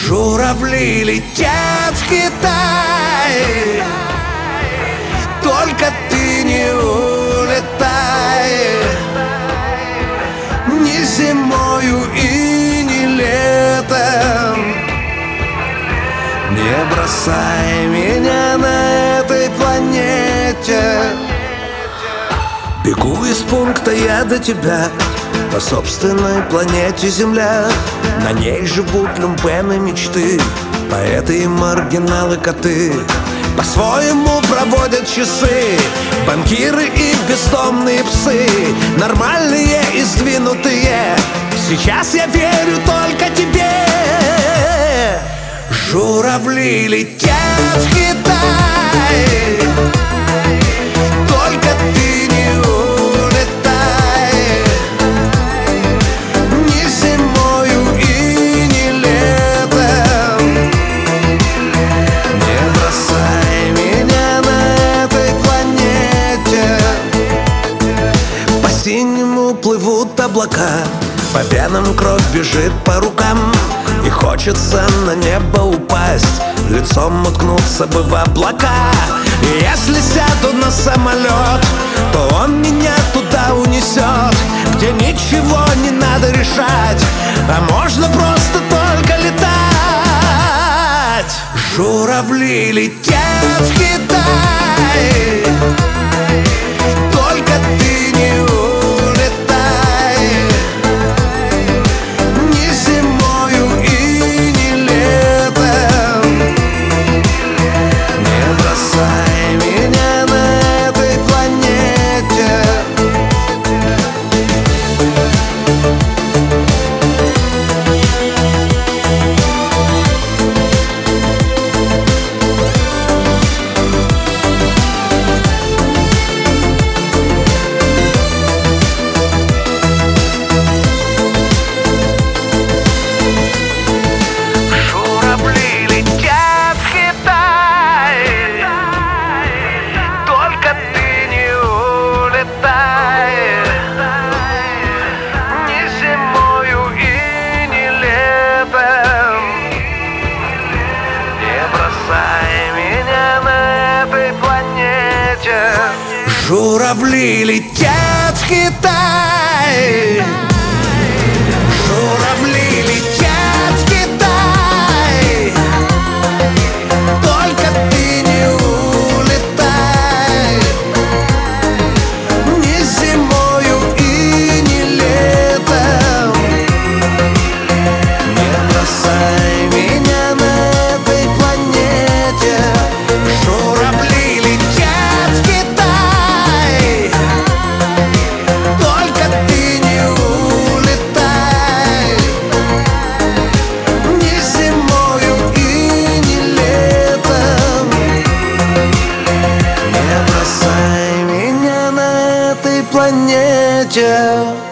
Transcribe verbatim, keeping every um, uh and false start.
Журавли летят в Китай, только ты не улетай. Ни зимою и ни летом не бросай меня на этой планете. Бегу из пункта я до тебя по собственной планете Земля. На ней живут люмпены мечты, поэты и маргиналы коты. По-своему проводят часы банкиры и бездомные псы. Нормальные и сдвинутые, сейчас я верю только тебе. Журавли летят в Китай, только ты не улетай. Ни зимою и ни летом не бросай меня на этой планете. По синему плывут облака, по венам кровь бежит по рукам. И хочется на небо упасть, лицом уткнуться бы в облака. И если сяду на самолет, то он меня туда унесет, где ничего не надо решать, а можно просто только летать. Журавли летят в Китай, только ты не улетай. Ни зимою и ни летом не бросай меня на этой планете. Журавли летят в Китай, журавли летят в Китай, только ты не улетай. Ни зимою и ни летом не бросай меня на этой планете. Журавли летят в Китай, только ты не улетай. Ни зимою и ни летом не бросай меня на этой планете.